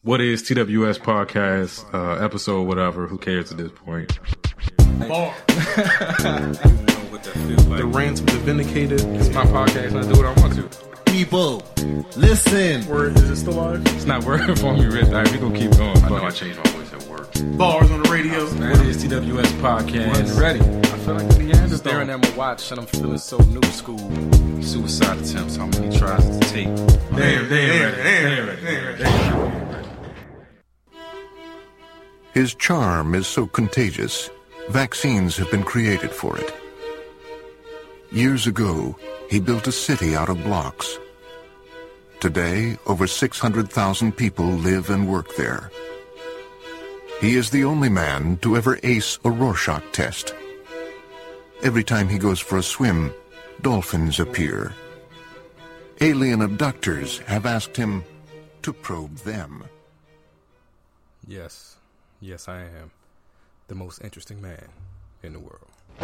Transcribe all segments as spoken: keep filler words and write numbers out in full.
What is T W S podcast, uh, episode, whatever, who cares at this point? Bar. The rants of the vindicated. It's my podcast and I do what I want to. People, listen. Word, is it still live? It's not working for me, Rich. All right, we gonna keep going. I know I changed my voice at work. Bars on the radio. What is T W S podcast? Ready. I feel like the Neanderthal. Staring at my watch and I'm feeling so new school. Suicide attempts, how many tries to take? Damn, damn, damn, damn, damn. His charm is so contagious, vaccines have been created for it. Years ago, he built a city out of blocks. Today, over six hundred thousand people live and work there. He is the only man to ever ace a Rorschach test. Every time he goes for a swim, dolphins appear. Alien abductors have asked him to probe them. Yes, yes I am the most interesting man in the world. I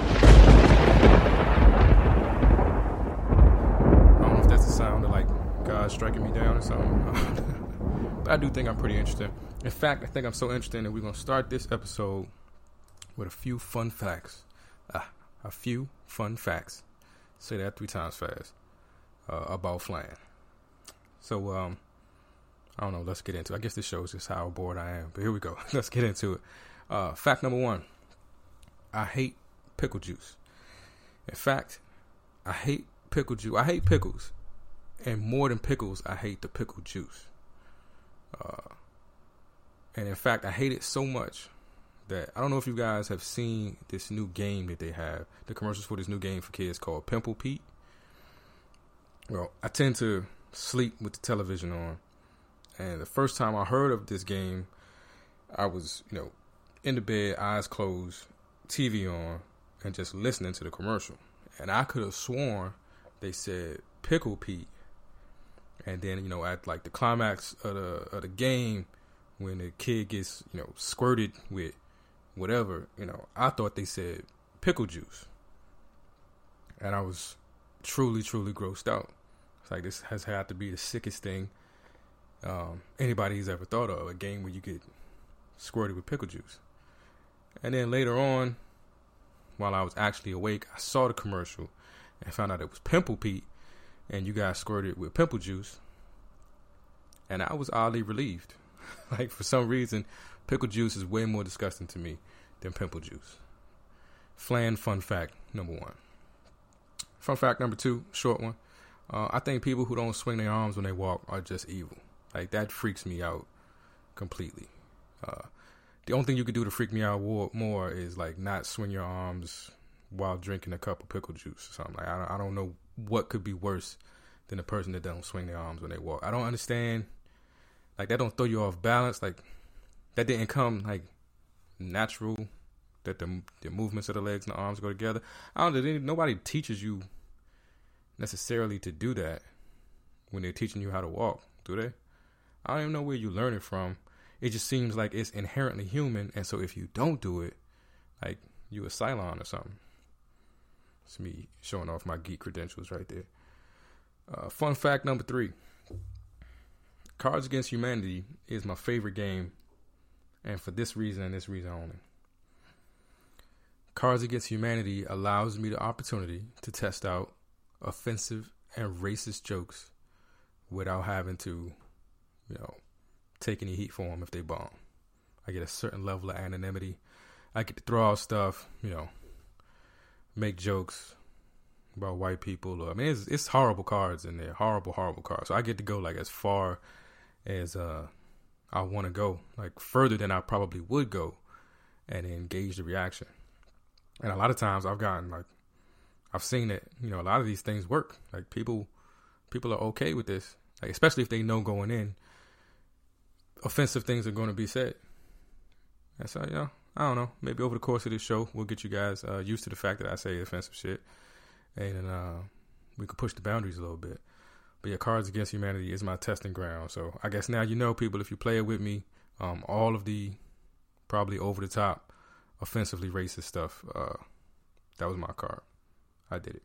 don't know if that's the sound of like God striking me down or something. But I do think I'm pretty interesting. In fact, I think I'm so interesting that we're going to start this episode with a few fun facts. Ah, a few fun facts. Say that three times fast. Uh, about flying. So, um, I don't know. Let's get into it. I guess this shows just how bored I am. But here we go. Let's get into it. Uh, fact number one. I hate pickle juice. In fact, I hate pickle juice. I hate pickles. And more than pickles, I hate the pickle juice. Uh, and in fact, I hate it so much that I don't know if you guys have seen this new game that they have. The commercials for this new game for kids called Pimple Pete. Well, I tend to sleep with the television on. And the first time I heard of this game, I was, you know, in the bed, eyes closed, T V on, and just listening to the commercial. And I could have sworn they said Pickle Pete. And then, you know, at like the climax of the of the game, when the kid gets, you know, squirted with whatever, you know, I thought they said pickle juice. And I was truly, truly grossed out. It's like, this has had to be the sickest thing um, anybody's ever thought of, a game where you get squirted with pickle juice. And then later on, while I was actually awake, I saw the commercial and found out it was Pimple Pete, and you got squirted with pimple juice. And I was oddly relieved. Like, for some reason, pickle juice is way more disgusting to me than pimple juice. Flan fun fact number one. Fun fact number two, short one. Uh, I think people who don't swing their arms when they walk are just evil. Like, that freaks me out completely. Uh, the only thing you could do to freak me out more is, like, not swing your arms while drinking a cup of pickle juice or something. Like, I don't, I don't know what could be worse than a person that don't swing their arms when they walk. I don't understand. Like, that don't throw you off balance. Like, that didn't come, like, natural, that the the movements of the legs and the arms go together. I don't know. Nobody teaches you necessarily to do that when they're teaching you how to walk, do they? I don't even know where you learn it from. It just seems like it's inherently human, and so if you don't do it, like, you a Cylon or something. It's me showing off my geek credentials right there. Uh, fun fact number three. Cards Against Humanity is my favorite game, and for this reason and this reason only. Cards Against Humanity allows me the opportunity to test out offensive and racist jokes without having to, you know, take any heat for them if they bomb. I get a certain level of anonymity. I get to throw out stuff, you know, make jokes about white people. Or, I mean, it's, it's horrible cards in there, horrible, horrible cards. So I get to go like as far as uh, I want to go, like further than I probably would go, and engage the reaction. And a lot of times I've gotten like, I've seen that, you know, a lot of these things work. Like people, people are okay with this, like, especially if they know going in, offensive things are going to be said. And so, you know, I don't know. Maybe over the course of this show, we'll get you guys uh, used to the fact that I say offensive shit, and uh, we could push the boundaries a little bit. But yeah, Cards Against Humanity is my testing ground. So I guess now you know, people, if you play it with me, um, all of the probably over the top, offensively racist stuff, uh, that was my card. I did it.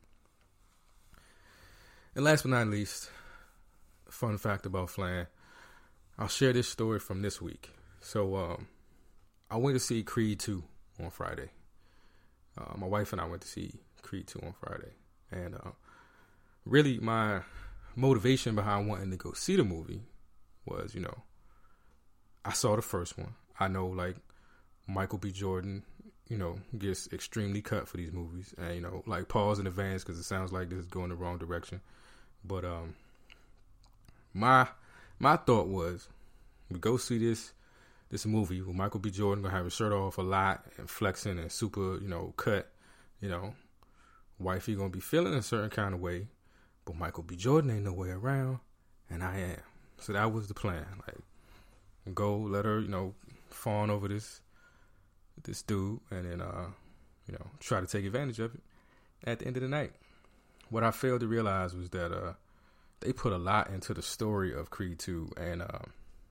And last but not least, fun fact about Flan. I'll share this story from this week. So um, I went to see Creed two on Friday. Uh, my wife and I went to see Creed two on Friday. And uh, really my motivation behind wanting to go see the movie was, you know, I saw the first one. I know, like, Michael B. Jordan, you know, gets extremely cut for these movies. And, you know, like, pause in advance because it sounds like this is going the wrong direction. But um, my my thought was, we go see this this movie with Michael B. Jordan gonna have his shirt off a lot and flexing and super, you know, cut. You know, wifey gonna be feeling a certain kind of way, but Michael B. Jordan ain't nowhere around, and I am. So that was the plan. Like, go let her, you know, fawn over this this dude, and then uh, you know, try to take advantage of it at the end of the night. What I failed to realize was that uh, they put a lot into the story of Creed two, and uh,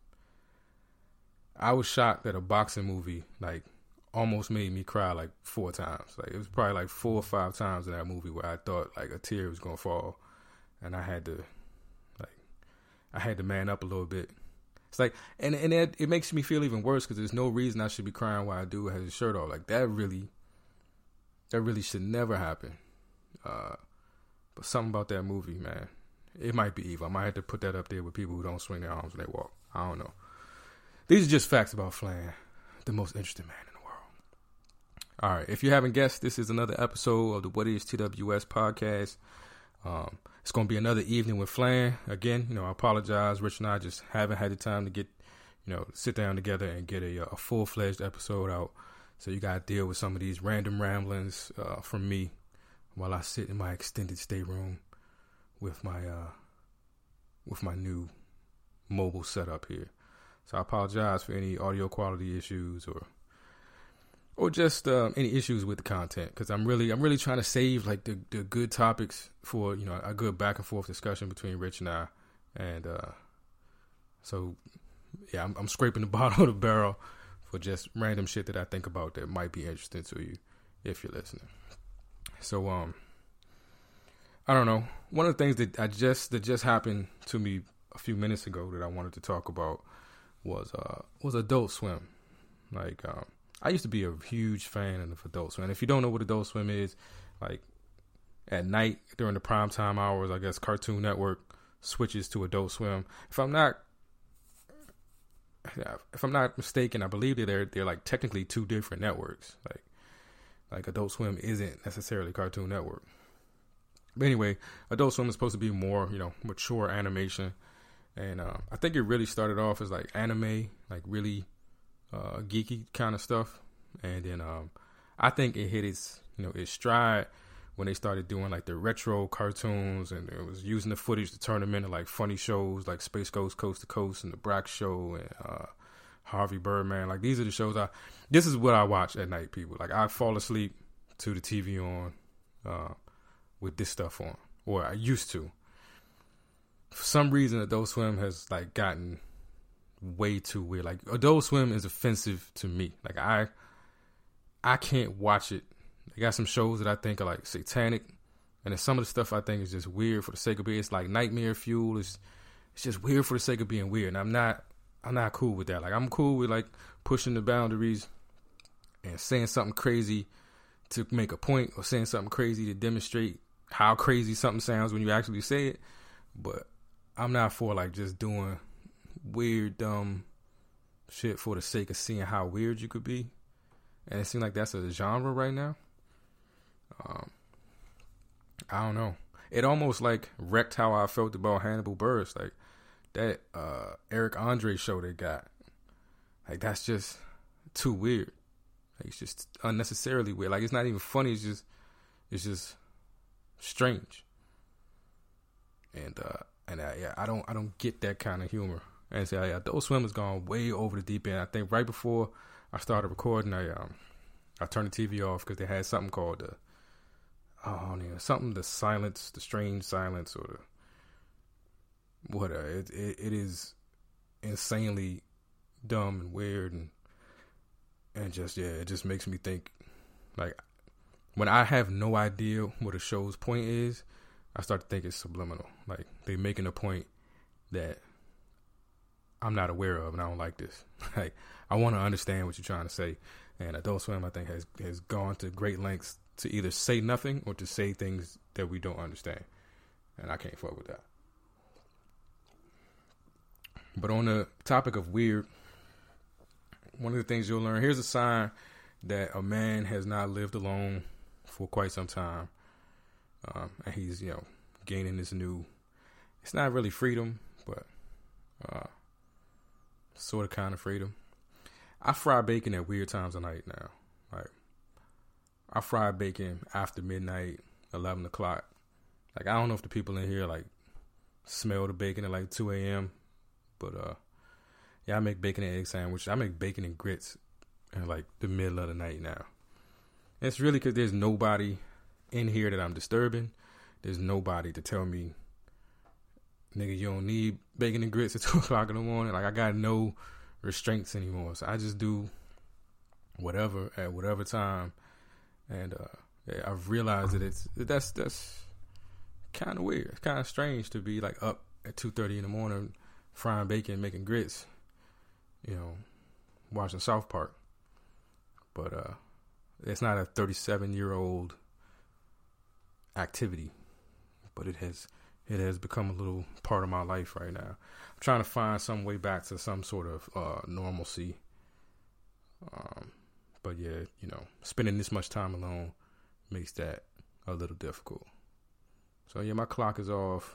I was shocked that a boxing movie like almost made me cry like four times. Like, it was probably like four or five times in that movie where I thought like a tear was gonna fall, and I had to like I had to man up a little bit. It's like, and and it, it makes me feel even worse because there's no reason I should be crying while a dude has his shirt off. Like, that really, that really should never happen. Uh, but something about that movie, man, it might be evil. I might have to put that up there with people who don't swing their arms when they walk. I don't know. These are just facts about Flan, the most interesting man in the world. All right, if you haven't guessed, this is another episode of the What Is T W S podcast. Um, it's going to be another evening with Flan. Again, you know, I apologize. Rich and I just haven't had the time to get, you know, sit down together and get a, a full-fledged episode out. So you got to deal with some of these random ramblings uh, from me while I sit in my extended stay room with my uh, with my new mobile setup here. So I apologize for any audio quality issues or or just uh, any issues with the content, because I'm really I'm really trying to save like the, the good topics for, you know, a good back and forth discussion between Rich and I. And uh, so yeah, I'm, I'm scraping the bottom of the barrel for just random shit that I think about that might be interesting to you if you're listening. So um, I don't know. One of the things that I just that just happened to me a few minutes ago that I wanted to talk about was uh was Adult Swim. Like, um, I used to be a huge fan of Adult Swim. And if you don't know what Adult Swim is, like, at night during the primetime hours, I guess Cartoon Network switches to Adult Swim. If I'm not, if I'm not mistaken, I believe that they're they're like technically two different networks. Like, like Adult Swim isn't necessarily Cartoon Network. But anyway, Adult Swim is supposed to be more, you know, mature animation. And uh, I think it really started off as like anime, like really uh, geeky kind of stuff. And then um, I think it hit its, you know, its stride when they started doing like the retro cartoons, and it was using the footage to turn them into like funny shows like Space Ghost Coast to Coast and The Brack Show and uh, Harvey Birdman. Like, these are the shows I, this is what I watch at night, people. Like, I fall asleep to the T V on uh, with this stuff on, or I used to. For some reason, Adult Swim has like gotten way too weird. Like, Adult Swim is offensive to me. Like, I, I can't watch it. They got some shows that I think are like satanic, and then some of the stuff I think is just weird for the sake of being. It's like nightmare fuel. It's, it's just weird for the sake of being weird. And I'm not, I'm not cool with that. Like, I'm cool with like pushing the boundaries and saying something crazy to make a point, or saying something crazy to demonstrate how crazy something sounds when you actually say it. But I'm not for like just doing weird, dumb shit for the sake of seeing how weird you could be. And it seems like that's a genre right now. Um, I don't know. It almost like wrecked how I felt about Hannibal Buress. Like, that uh, Eric Andre show they got. Like, that's just too weird. Like, it's just unnecessarily weird. Like, it's not even funny. It's just, it's just strange. And uh, and uh, yeah, I don't, I don't get that kind of humor. And so yeah, Adult Swim has gone way over the deep end. I think right before I started recording, I um, I turned the T V off because they had something called the, oh, I don't know, something the silence, the strange silence, or the whatever. It, it it is insanely dumb and weird, and and just yeah, it just makes me think. Like, when I have no idea what a show's point is, I start to think it's subliminal. Like, they making a point that I'm not aware of, and I don't like this. Like, I want to understand what you're trying to say. And Adult Swim, I think, has has gone to great lengths to either say nothing or to say things that we don't understand. And I can't fuck with that. But on the topic of weird, one of the things you'll learn, here's a sign that a man has not lived alone for quite some time. Um, and he's, you know, gaining this new, it's not really freedom, but uh, sort of kind of freedom. I fry bacon at weird times of night now. Like, I fry bacon after midnight, eleven o'clock. Like, I don't know if the people in here, like, smell the bacon at, like, two a.m., but, uh, yeah, I make bacon and egg sandwiches. I make bacon and grits in, like, the middle of the night now. And it's really because there's nobody in here that I'm disturbing. There's nobody to tell me, nigga, you don't need bacon and grits at two o'clock in the morning. Like, I got no restraints anymore. So I just do whatever at whatever time. And uh, yeah, I've realized that it's that's that's kind of weird. It's kind of strange to be, like, up at two thirty in the morning frying bacon, making grits, you know, watching South Park. But uh, it's not a thirty-seven-year-old activity, but it has it has become a little part of my life right now. I'm trying to find some way back to some sort of uh, normalcy. Um, but yeah, you know, spending this much time alone makes that a little difficult. So yeah, my clock is off.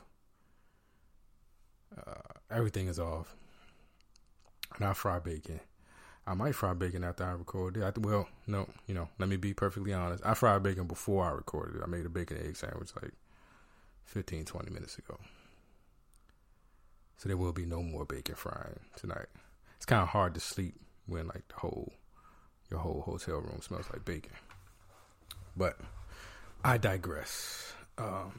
Uh, everything is off. And I fry bacon. I might fry bacon after I record it. I, well, no, you know, let me be perfectly honest. I fried bacon before I recorded it. I made a bacon and egg sandwich like fifteen, twenty minutes ago. So there will be no more bacon frying tonight. It's kind of hard to sleep when, like, the whole, your whole hotel room smells like bacon. But I digress. Um,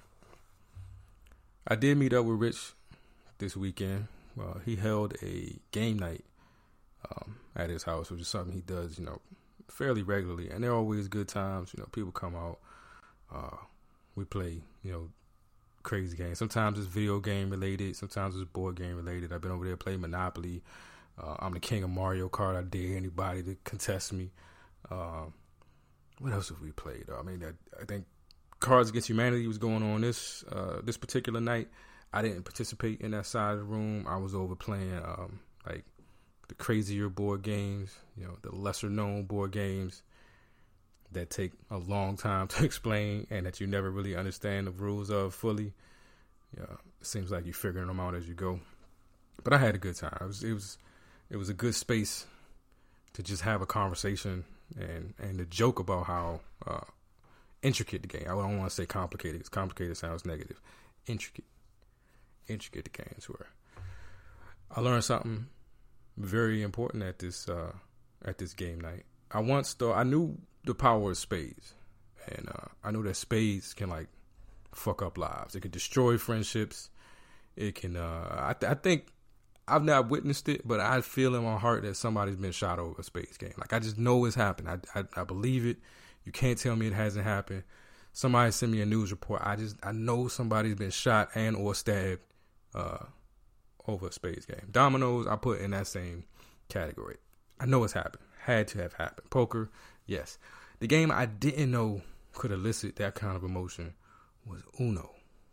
I did meet up with Rich this weekend. Uh, he held a game night um, at his house, which is something he does, you know, fairly regularly. And they're always good times. You know, people come out. Uh, we play, you know, crazy games. Sometimes it's video game related. Sometimes it's board game related. I've been over there playing Monopoly. Uh, I'm the king of Mario Kart. I dare anybody to contest me. Um, what else have we played? I mean, I, I think Cards Against Humanity was going on this uh, this particular night. I didn't participate in that side of the room. I was over playing um, like the crazier board games, you know, the lesser known board games that take a long time to explain and that you never really understand the rules of fully. Yeah, it seems like you're figuring them out as you go. But I had a good time. It was it was it was a good space to just have a conversation and and to joke about how uh, intricate the game. I don't want to say complicated because complicated sounds negative. Intricate. Intricate the games were. I learned something very important at this uh, at this game night. I once thought I knew the power of spades, and uh, I knew that spades can, like, fuck up lives. It can destroy friendships. It can. Uh, I, th- I think I've not witnessed it, but I feel in my heart that somebody's been shot over a spades game. Like, I just know it's happened. I, I I believe it. You can't tell me it hasn't happened. Somebody sent me a news report. I just I know somebody's been shot and or stabbed uh, over a spades game. Dominoes, I put in that same category. I know it's happened. Had to have happened. Poker, yes. The game I didn't know could elicit that kind of emotion was Uno.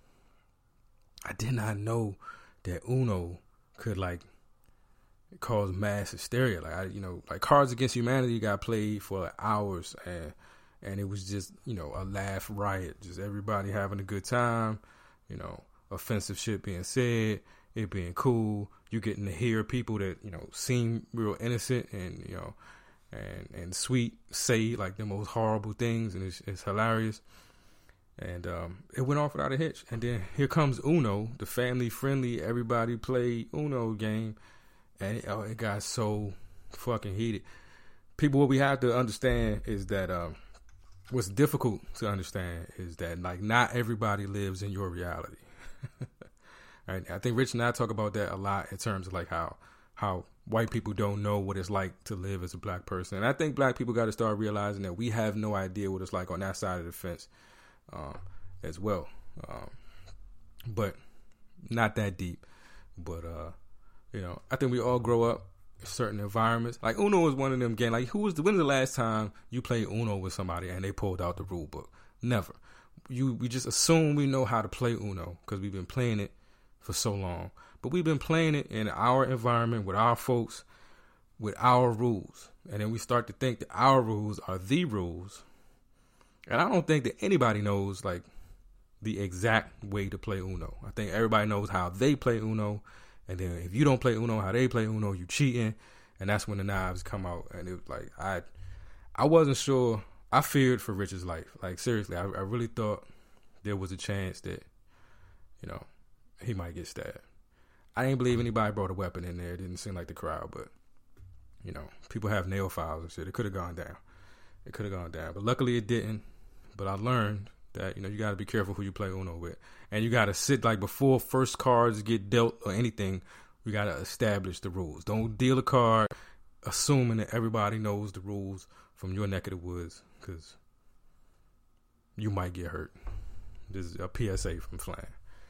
I did not know that Uno could, like, cause mass hysteria. Like, I, you know, like Cards Against Humanity got played for like hours, and and it was just, you know, a laugh riot. Just everybody having a good time. You know, offensive shit being said, it being cool. You getting to hear people that, you know, seem real innocent and, you know, and and sweet say, like, the most horrible things, and it's, it's hilarious. And um, it went off without a hitch. And then here comes Uno, the family-friendly, everybody play Uno game. And it, oh, it got so fucking heated. People, what we have to understand is that um, what's difficult to understand is that, like, not everybody lives in your reality. Right? I think Rich and I talk about that a lot in terms of, like, how how white people don't know what it's like to live as a black person. And I think black people got to start realizing that we have no idea what it's like on that side of the fence um, as well. Um, but not that deep. But, uh, You know, I think we all grow up in certain environments. Like Uno is one of them games. Like, who was the, when was the last time you played Uno with somebody and they pulled out the rule book? Never. You we just assume we know how to play Uno because we've been playing it for so long. But we've been playing it in our environment with our folks, with our rules. And then we start to think that our rules are the rules. And I don't think that anybody knows, like, the exact way to play Uno. I think everybody knows how they play Uno. And then if you don't play Uno how they play Uno, you cheating. And that's when the knives come out. And it was like, I I wasn't sure. I feared for Rich's life. Like, seriously, I, I really thought there was a chance that, you know, he might get stabbed. I didn't believe anybody brought a weapon in there. It didn't seem like the crowd, but, you know, people have nail files and shit. It could have gone down. It could have gone down. But luckily it didn't. But I learned that, you know, you got to be careful who you play Uno with. And you got to sit, like, before first cards get dealt or anything, we got to establish the rules. Don't deal a card assuming that everybody knows the rules from your neck of the woods, because you might get hurt. This is a P S A from Flan.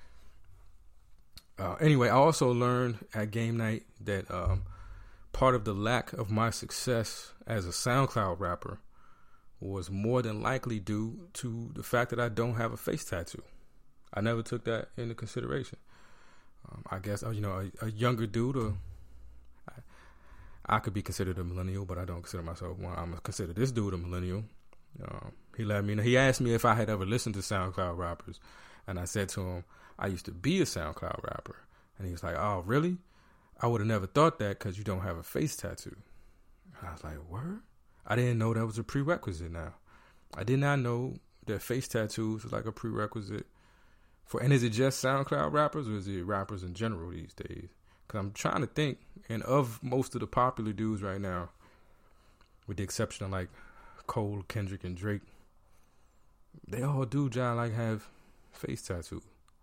Uh, anyway, I also learned at game night that um, part of the lack of my success as a SoundCloud rapper was more than likely due to the fact that I don't have a face tattoo. I never took that into consideration. Um, I guess, you know, a, a younger dude, or I, I could be considered a millennial, but I don't consider myself one. I'm consider this dude a millennial. Um, he let me know. He asked me if I had ever listened to SoundCloud rappers, and I said to him, I used to be a SoundCloud rapper. And he was like, oh, really? I would have never thought that because you don't have a face tattoo. And I was like, word? I didn't know that was a prerequisite now. I did not know that face tattoos was like a prerequisite for, and is it just SoundCloud rappers or is it rappers in general these days? Because I'm trying to think, and of most of the popular dudes right now, with the exception of like Cole, Kendrick, and Drake, they all do, John, like have face tattoos.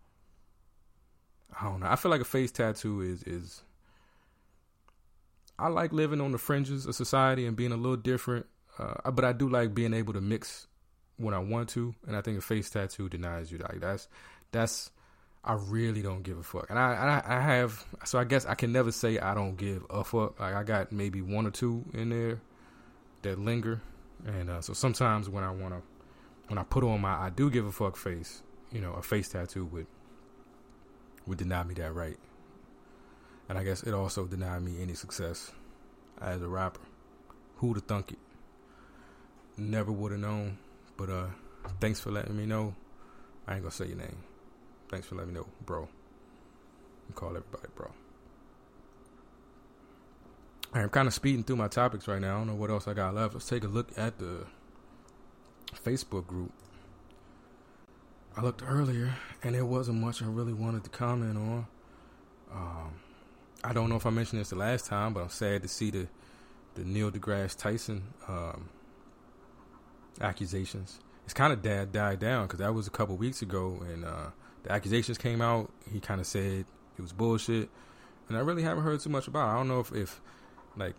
I don't know. I feel like a face tattoo is, is, I like living on the fringes of society and being a little different. Uh, but I do like being able to mix when I want to. And I think a face tattoo denies you. Like that's, that's, I really don't give a fuck. And I, I, I have, so I guess I can never say I don't give a fuck. Like I got maybe one or two in there that linger. And uh, so sometimes when I want to, when I put on my I do give a fuck face, you know, a face tattoo would, would deny me that right. And I guess it also denied me any success as a rapper. Who'd have thunk it? Never would have known. But uh, thanks for letting me know. I ain't gonna say your name. Thanks for letting me know, bro. I call everybody bro. I'm kind of speeding through my topics right now. I don't know what else I got left. Let's take a look at the Facebook group. I looked earlier, and there wasn't much I really wanted to comment on. Um, I don't know if I mentioned this the last time, but I'm sad to see the, the Neil deGrasse Tyson um, accusations. It's kind of died, died down because that was a couple weeks ago, and uh, the accusations came out. He kind of said it was bullshit, and I really haven't heard too much about it. I don't know if, if like,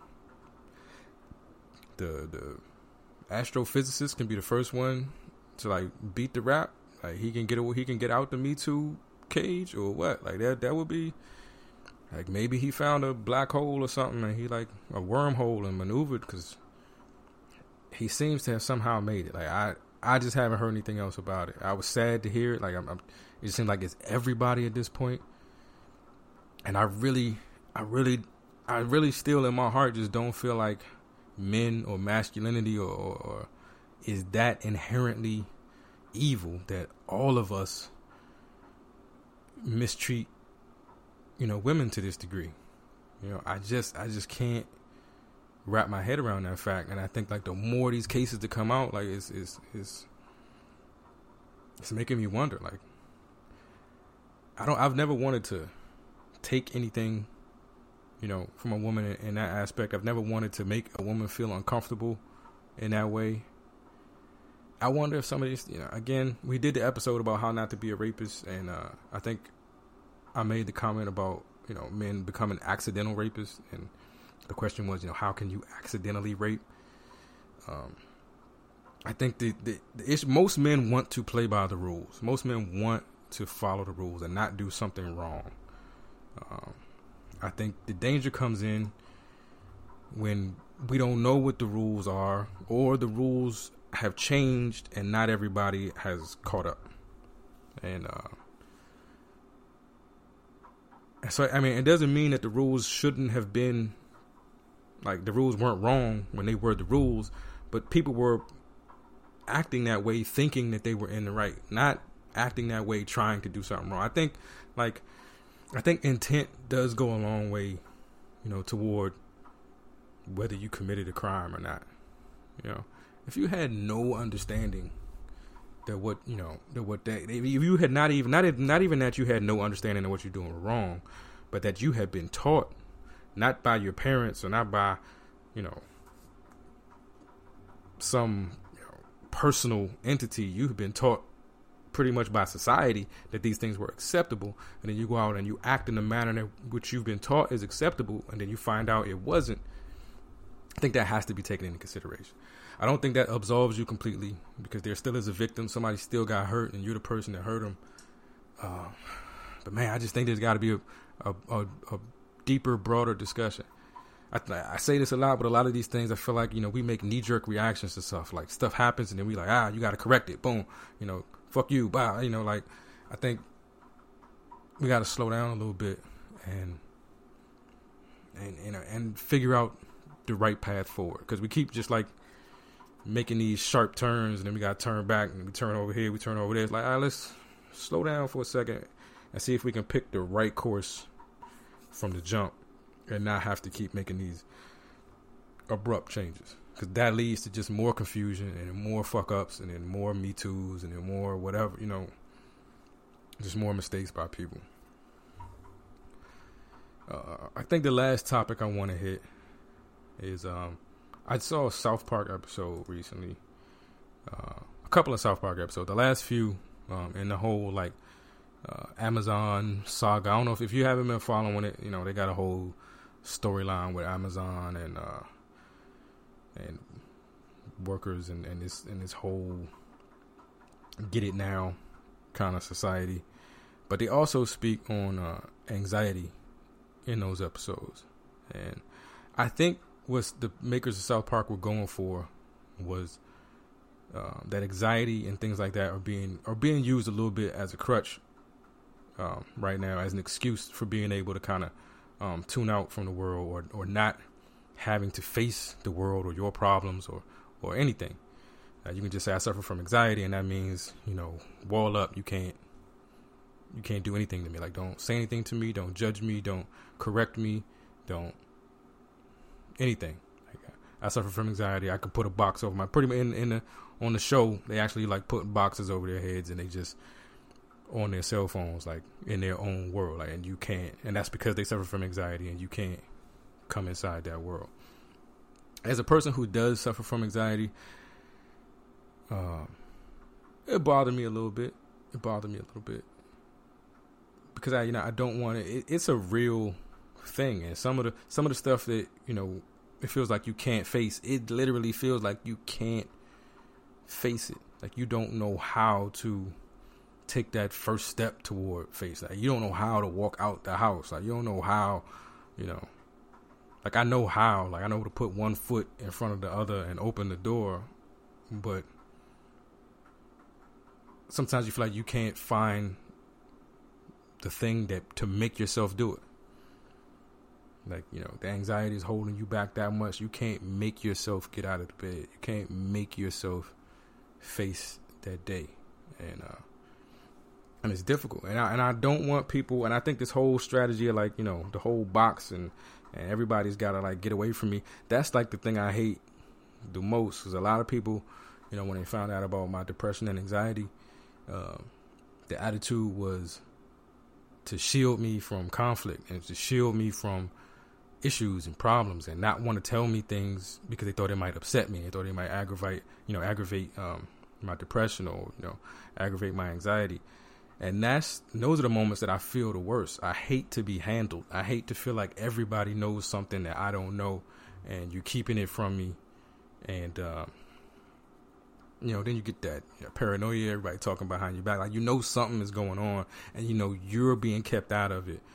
the the astrophysicist can be the first one to like beat the rap. Like he can get he can get out the Me Too cage or what? Like that that would be like maybe he found a black hole or something and he like a wormhole and maneuvered because he seems to have somehow made it. Like I I just haven't heard anything else about it. I was sad to hear it. Like I'm, I'm it just seems like it's everybody at this point. And I really I really I really still in my heart just don't feel like men or masculinity or, or, or is that inherently evil that all of us mistreat, you know, women to this degree. You know, I just I just can't wrap my head around that fact. And I think like the more these cases to come out, like it's it's it's, it's making me wonder. Like I don't I've never wanted to take anything, you know, from a woman in, in that aspect. I've never wanted to make a woman feel uncomfortable in that way. I wonder if some of these, you know, again, we did the episode about how not to be a rapist, and uh, I think I made the comment about, you know, men becoming accidental rapists, and the question was, you know, how can you accidentally rape? Um, I think the, the, the issue, most men want to play by the rules. Most men want to follow the rules and not do something wrong. Um, I think the danger comes in when we don't know what the rules are, or the rules have changed and not everybody has caught up. And uh, so, I mean, it doesn't mean that the rules shouldn't have been, like, the rules weren't wrong when they were the rules, but people were acting that way thinking that they were in the right, not acting that way trying to do something wrong. I think, like, I think intent does go a long way, you know, toward whether you committed a crime or not. You know, if you had no understanding that what, you know, that what that, if you had not even, not, not even that you had no understanding of what you're doing wrong, but that you had been taught, not by your parents or not by, you know, some, you know, personal entity, you've been taught pretty much by society that these things were acceptable, and then you go out and you act in the manner in which you've been taught is acceptable, and then you find out it wasn't. I think that has to be taken into consideration. I don't think that absolves you completely, because there still is a victim. Somebody still got hurt, and you're the person that hurt them. Uh, but man, I just think there's got to be a, a, a, a deeper, broader discussion. I, I say this a lot, but a lot of these things, I feel like, you know, we make knee-jerk reactions to stuff. Like, stuff happens, and then we like, ah, you got to correct it. Boom. You know, fuck you. Bye. You know, like, I think we got to slow down a little bit and, and, you know, and figure out the right path forward. Because we keep just, like, making these sharp turns, and then we got to turn back, and we turn over here, we turn over there. It's like, all right, let's slow down for a second and see if we can pick the right course from the jump and not have to keep making these abrupt changes, because that leads to just more confusion and more fuck ups and then more Me Too's and then more whatever, you know, just more mistakes by people. Uh, I think the last topic I want to hit is um, I saw a South Park episode recently, uh, a couple of South Park episodes, the last few um, in the whole like uh, Amazon saga. I don't know if, if you haven't been following it, you know, they got a whole storyline with Amazon and uh, and workers and, and this and this whole get it now kind of society. But they also speak on uh, anxiety in those episodes, and I think what the makers of South Park were going for was uh, that anxiety and things like that are being are being used a little bit as a crutch um, right now, as an excuse for being able to kind of Um, tune out from the world, or, or not having to face the world or your problems or, or anything. Uh, you can just say I suffer from anxiety, and that means, you know, wall up. You can't, you can't do anything to me. Like, don't say anything to me. Don't judge me. Don't correct me. Don't anything. Like, I suffer from anxiety. I could put a box over my pretty much in, in the on the show. They actually like put boxes over their heads, and they just on their cell phones, like in their own world, like, and you can't, and that's because they suffer from anxiety, and you can't come inside that world. As a person who does suffer from anxiety, uh, it bothered me a little bit. It bothered me a little bit because I, you know, I don't want it. It's a real thing, and some of the some of the stuff that, you know, it feels like you can't face. It literally feels like you can't face it. Like you don't know how to take that first step toward face. Like you don't know how to walk out the house. Like you don't know how, you know, like I know how, like I know to put one foot in front of the other and open the door, but sometimes you feel like you can't find the thing that to make yourself do it. Like, you know, the anxiety is holding you back that much. You can't make yourself get out of the bed. You can't make yourself face that day. And, uh, And it's difficult, and I and I don't want people, and I think this whole strategy of like, you know, the whole box and, and everybody's got to like get away from me. That's like the thing I hate the most, because a lot of people, you know, when they found out about my depression and anxiety, uh, the attitude was to shield me from conflict and to shield me from issues and problems, and not want to tell me things because they thought it might upset me. They thought it might aggravate, you know, aggravate um, my depression, or, you know, aggravate my anxiety. And that's, those are the moments that I feel the worst. I hate to be handled. I hate to feel like everybody knows something that I don't know, and you're keeping it from me. And, uh, you know, then you get that, you know, paranoia, everybody talking behind your back. Like, you know something is going on, and you know you're being kept out of it.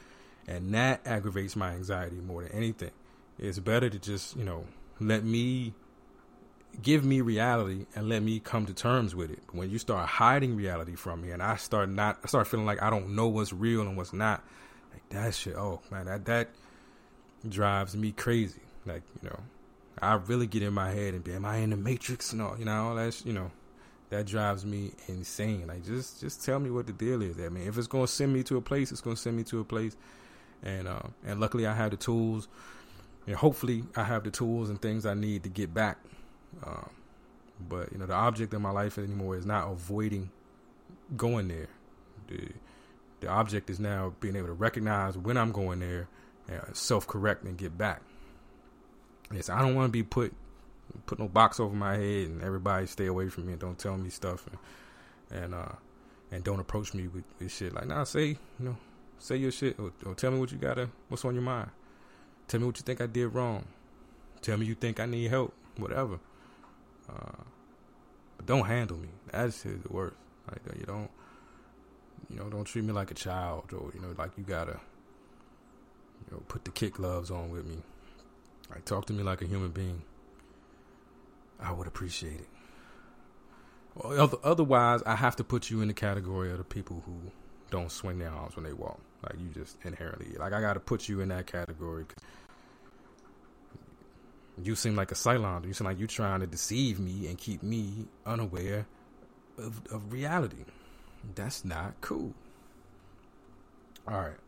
And that aggravates my anxiety more than anything. It's better to just, you know, let me, give me reality and let me come to terms with it. But when you start hiding reality from me and I start not, I start feeling like I don't know what's real and what's not, like that shit, oh man, that, that drives me crazy. Like, you know, I really get in my head and be, am I in the Matrix? No, you know, all that's, you know, that drives me insane. Like, just, just tell me what the deal is. I mean, if it's going to send me to a place, it's going to send me to a place. And, uh, and luckily I have the tools, and hopefully I have the tools and things I need to get back. Um, but, you know, the object of my life anymore is not avoiding going there. The, the object is now being able to recognize when I'm going there and self-correct and get back. Yes, I don't want to be put put no box over my head and everybody stay away from me and don't tell me stuff and and, uh, and don't approach me with, with shit. Like, nah, say, you know, say your shit or, or tell me what you gotta, what's on your mind. Tell me what you think I did wrong. Tell me you think I need help, whatever. Uh, but don't handle me. That's the worst. Like, you don't, you know, don't treat me like a child, or, you know, like you gotta, you know, put the kid gloves on with me. Like, talk to me like a human being. I would appreciate it. Well, otherwise, I have to put you in the category of the people who don't swing their arms when they walk. Like, you just inherently, like, I got to put you in that category. Cause you seem like a Cylon. You seem like you're trying to deceive me and keep me unaware of, of reality. That's not cool. All right.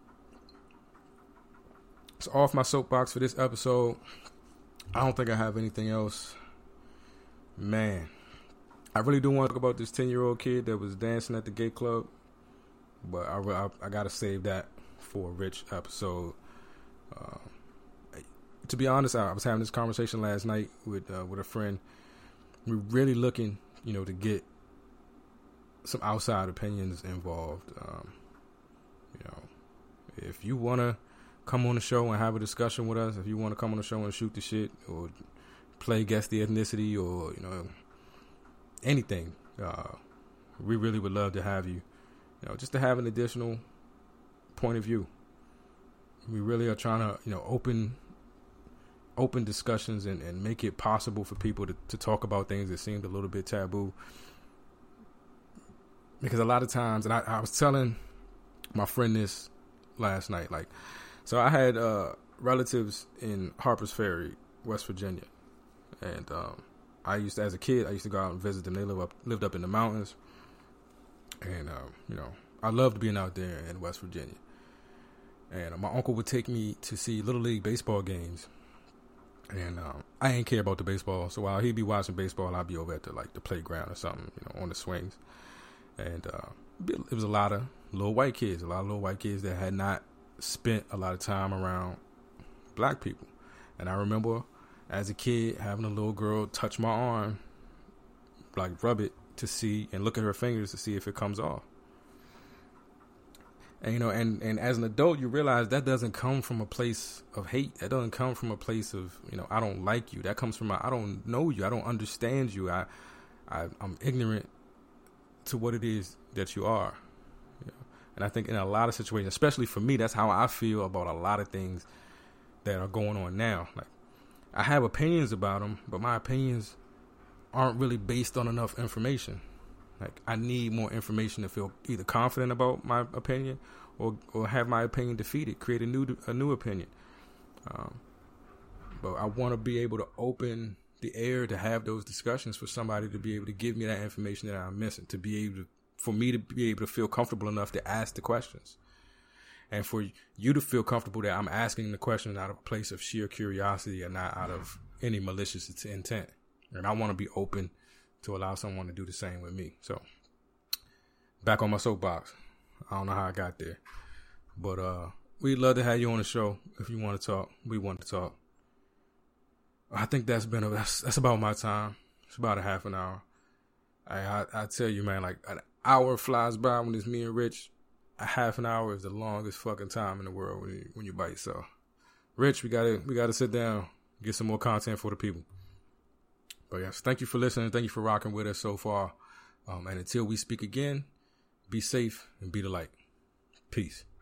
So off my soapbox for this episode. I don't think I have anything else. Man, I really do want to talk about this ten-year-old kid that was dancing at the gay club. But I, I, I got to save that for a rich episode. Uh, to be honest, I was having this conversation last night with uh, with a friend. We're really looking, you know, to get some outside opinions involved. Um, you know, if you want to come on the show and have a discussion with us, if you want to come on the show and shoot the shit or play guess the ethnicity or, you know, anything, uh, we really would love to have you. You know, just to have an additional point of view. We really are trying to, you know, open open discussions and, and make it possible for people to, to talk about things that seemed a little bit taboo. Because a lot of times, and I, I was telling my friend this last night, like, so I had uh, relatives in Harpers Ferry, West Virginia. And um, I used to, as a kid, I used to go out and visit them. They live up, lived up in the mountains. And, um, you know, I loved being out there in West Virginia. And uh, my uncle would take me to see Little League baseball games. And um, I ain't care about the baseball. So while he'd be watching baseball, I'd be over at the, like, the playground or something, you know, on the swings. And uh, it was a lot of little white kids, a lot of little white kids that had not spent a lot of time around black people. And I remember as a kid having a little girl touch my arm, like rub it to see and look at her fingers to see if it comes off. And, you know, and, and as an adult, you realize that doesn't come from a place of hate. That doesn't come from a place of, you know, I don't like you. That comes from, a, I don't know you. I don't understand you. I, I, I'm ignorant to what it is that you are. You know? And I think in a lot of situations, especially for me, that's how I feel about a lot of things that are going on now. Like, I have opinions about them, but my opinions aren't really based on enough information. Like, I need more information to feel either confident about my opinion or, or have my opinion defeated, create a new a new opinion. Um, but I want to be able to open the air to have those discussions for somebody to be able to give me that information that I'm missing, to be able to, for me to be able to feel comfortable enough to ask the questions. And for you to feel comfortable that I'm asking the questions out of a place of sheer curiosity and not out of any malicious intent. And I want to be open to allow someone to do the same with me. So, back on my soapbox. I don't know how I got there. But uh, we'd love to have you on the show if you want to talk. We want to talk. I think that's been, a, that's, that's about my time. It's about a half an hour. I, I, I tell you, man, like an hour flies by when it's me and Rich. A half an hour is the longest fucking time in the world when you, when you by yourself. Rich, we gotta we gotta sit down, get some more content for the people. But yes, thank you for listening. Thank you for rocking with us so far. Um, and until we speak again, be safe and be the light. Peace.